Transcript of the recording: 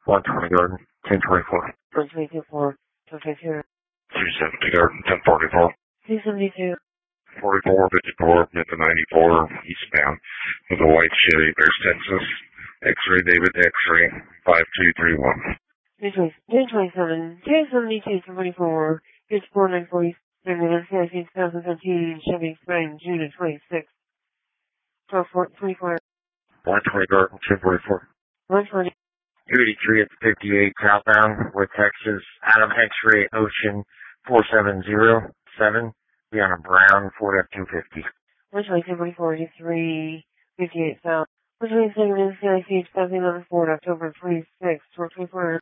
120 Garden, 1024. 124, 222. 270 Garden, 1044. 272. 4454, Nippa 94, eastbound, with a white Chevy, Bears, Texas. X-ray David, X-ray, 5231. 1027, 272, 24, it's 4940, Magnet NCIC 2015, Chevy Spring, June 26, 1224. 120 Garden, 1044. 120. 283 at the 58 southbound, with Texas, out of X-ray Ocean 4707, be on a brown Ford F-250. 122, 43, 58 south. 127, NCIC 2011 Ford, October 26, 1224.